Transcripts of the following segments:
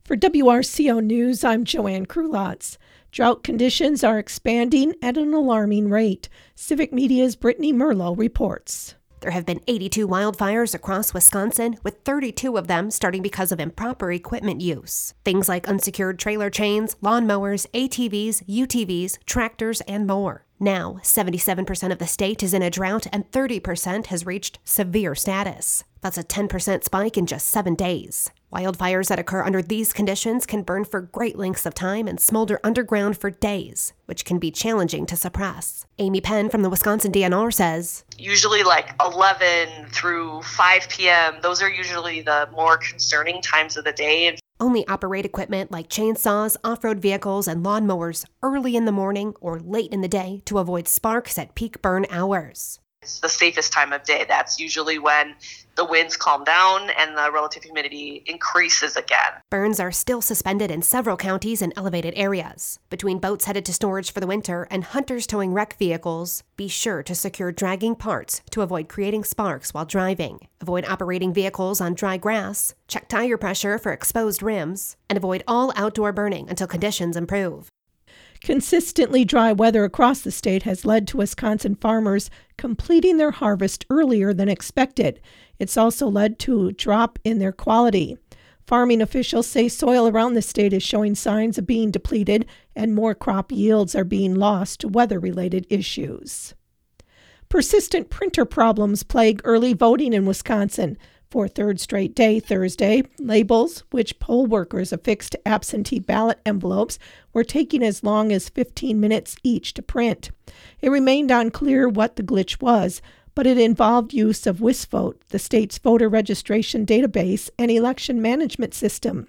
For WRCO News, I'm Joanne Krulotz. Drought conditions are expanding at an alarming rate. Civic Media's Brittany Merlo reports. There have been 82 wildfires across Wisconsin, with 32 of them starting because of improper equipment use. Things like unsecured trailer chains, lawnmowers, ATVs, UTVs, tractors, and more. Now, 77% of the state is in a drought and 30% has reached severe status. That's a 10% spike in just 7 days. Wildfires that occur under these conditions can burn for great lengths of time and smolder underground for days, which can be challenging to suppress. Amy Penn from the Wisconsin DNR says, usually like 11 through 5 p.m., those are usually the more concerning times of the day. Only operate equipment like chainsaws, off-road vehicles, and lawnmowers early in the morning or late in the day to avoid sparks at peak burn hours. It's the safest time of day. That's usually when the winds calm down and the relative humidity increases again. Burns are still suspended in several counties and elevated areas. Between boats headed to storage for the winter and hunters towing wreck vehicles, be sure to secure dragging parts to avoid creating sparks while driving. Avoid operating vehicles on dry grass, check tire pressure for exposed rims, and avoid all outdoor burning until conditions improve. Consistently dry weather across the state has led to Wisconsin farmers completing their harvest earlier than expected. It's also led to a drop in their quality. Farming officials say soil around the state is showing signs of being depleted and more crop yields are being lost to weather-related issues. Persistent printer problems plague early voting in Wisconsin. For a third straight day Thursday, labels, which poll workers affixed to absentee ballot envelopes, were taking as long as 15 minutes each to print. It remained unclear what the glitch was, but it involved use of WisVote, the state's voter registration database and election management system.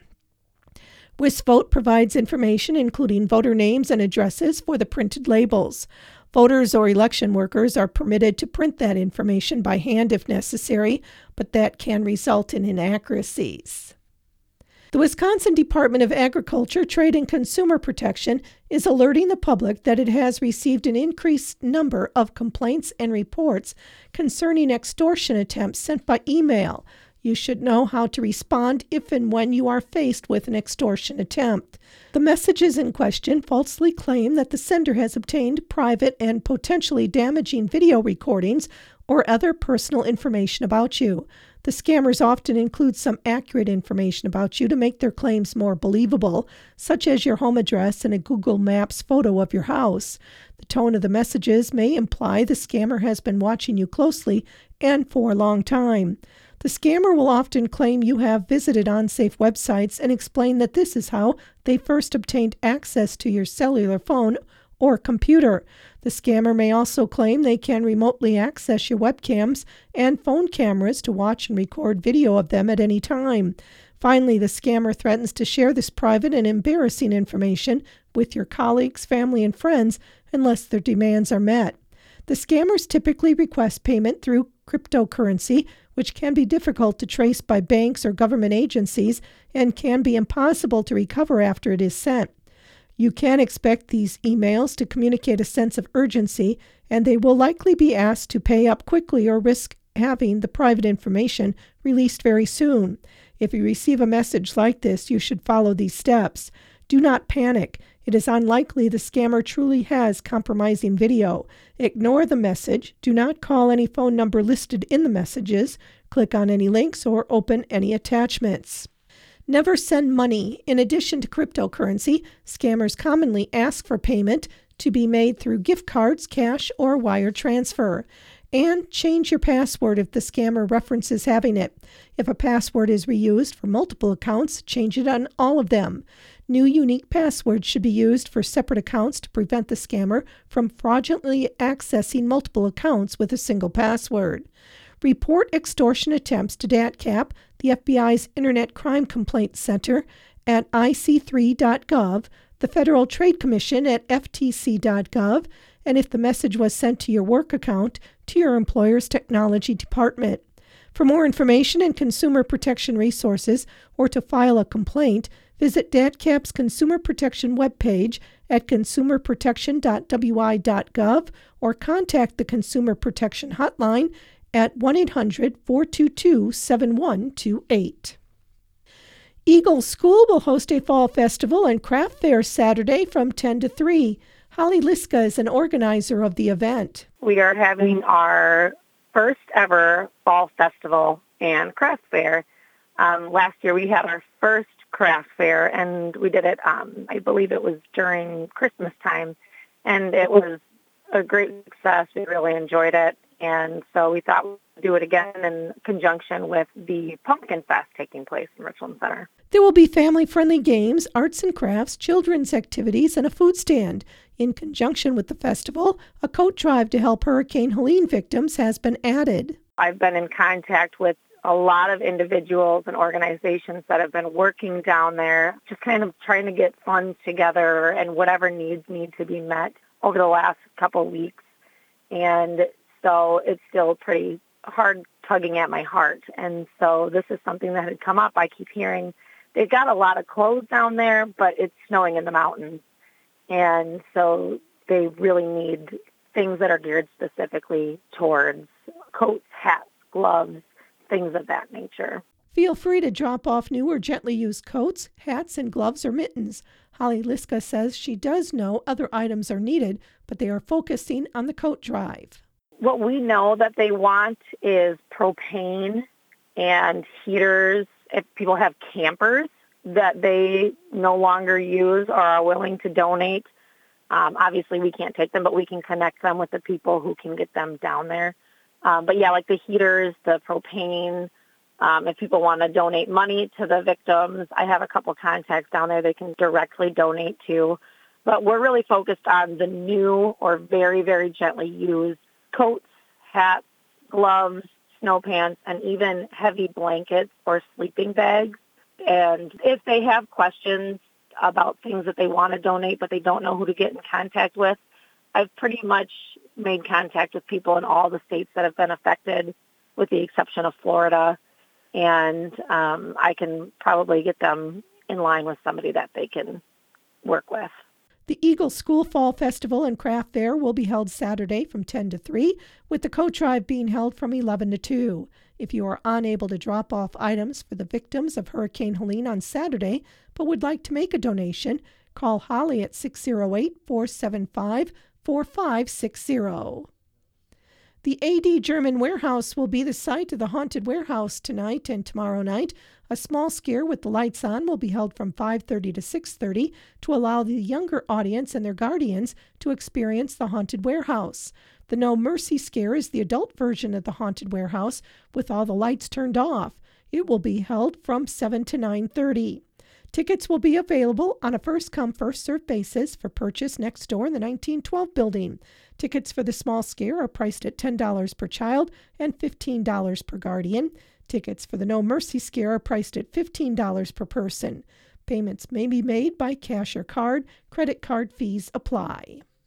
WisVote provides information including voter names and addresses for the printed labels. Voters or election workers are permitted to print that information by hand if necessary, but that can result in inaccuracies. The Wisconsin Department of Agriculture, Trade and Consumer Protection is alerting the public that it has received an increased number of complaints and reports concerning extortion attempts sent by email. You should know how to respond if and when you are faced with an extortion attempt. The messages in question falsely claim that the sender has obtained private and potentially damaging video recordings or other personal information about you. The scammers often include some accurate information about you to make their claims more believable, such as your home address and a Google Maps photo of your house. The tone of the messages may imply the scammer has been watching you closely and for a long time. The scammer will often claim you have visited unsafe websites and explain that this is how they first obtained access to your cellular phone or computer. The scammer may also claim they can remotely access your webcams and phone cameras to watch and record video of them at any time. Finally, the scammer threatens to share this private and embarrassing information with your colleagues, family, and friends unless their demands are met. The scammers typically request payment through cryptocurrency, which can be difficult to trace by banks or government agencies and can be impossible to recover after it is sent. You can expect these emails to communicate a sense of urgency, and they will likely be asked to pay up quickly or risk having the private information released very soon. If you receive a message like this, you should follow these steps. Do not panic. It is unlikely the scammer truly has compromising video. Ignore the message. Do not call any phone number listed in the messages. Click on any links or open any attachments. Never send money. In addition to cryptocurrency, scammers commonly ask for payment to be made through gift cards, cash, or wire transfer. And change your password if the scammer references having it. If a password is reused for multiple accounts, change it on all of them. New unique passwords should be used for separate accounts to prevent the scammer from fraudulently accessing multiple accounts with a single password. Report extortion attempts to DATCAP, the FBI's Internet Crime Complaint Center, at ic3.gov, the Federal Trade Commission at ftc.gov, and if the message was sent to your work account, to your employer's technology department. For more information and consumer protection resources or to file a complaint, visit DATCAP's Consumer Protection webpage at consumerprotection.wi.gov or contact the Consumer Protection Hotline at 1-800-422-7128. Eagle School will host a fall festival and craft fair Saturday from 10 to 3. Holly Liska is an organizer of the event. We are having our first ever fall festival and craft fair. Last year we had our first craft fair, and we did it, I believe it was during Christmas time, and it was a great success. We really enjoyed it, and so we thought we'd do it again in conjunction with the Pumpkin Fest taking place in Richland Center. There will be family-friendly games, arts and crafts, children's activities, and a food stand. In conjunction with the festival, a coat drive to help Hurricane Helene victims has been added. I've been in contact with a lot of individuals and organizations that have been working down there, just kind of trying to get funds together and whatever needs need to be met over the last couple of weeks. And so it's still pretty hard tugging at my heart. And so this is something that had come up. I keep hearing they've got a lot of clothes down there, but it's snowing in the mountains. And so they really need things that are geared specifically towards coats, hats, gloves, things of that nature. Feel free to drop off new or gently used coats, hats, and gloves or mittens. Holly Liska says she does know other items are needed, but they are focusing on the coat drive. What we know that they want is propane and heaters. If people have campers that they no longer use or are willing to donate, obviously we can't take them, but we can connect them with the people who can get them down there. But yeah, like the heaters, the propane, if people want to donate money to the victims, I have a couple contacts down there they can directly donate to. But we're really focused on the new or very, very gently used coats, hats, gloves, snow pants, and even heavy blankets or sleeping bags. And if they have questions about things that they want to donate but they don't know who to get in contact with, I've pretty much made contact with people in all the states that have been affected, with the exception of Florida, and I can probably get them in line with somebody that they can work with. The Eagle School Fall Festival and Craft Fair will be held Saturday from 10 to 3, with the coat drive being held from 11 to 2. If you are unable to drop off items for the victims of Hurricane Helene on Saturday but would like to make a donation, call Holly at 608-475-4560. The AD German Warehouse will be the site of the Haunted Warehouse tonight and tomorrow night. A small scare with the lights on will be held from 5:30 to 6:30 to allow the younger audience and their guardians to experience the Haunted Warehouse. The No Mercy scare is the adult version of the Haunted Warehouse with all the lights turned off. It will be held from 7 to 9:30. Tickets will be available on a first-come, first-served basis for purchase next door in the 1912 building. Tickets for the small scare are priced at $10 per child and $15 per guardian. Tickets for the No Mercy scare are priced at $15 per person. Payments may be made by cash or card. Credit card fees apply.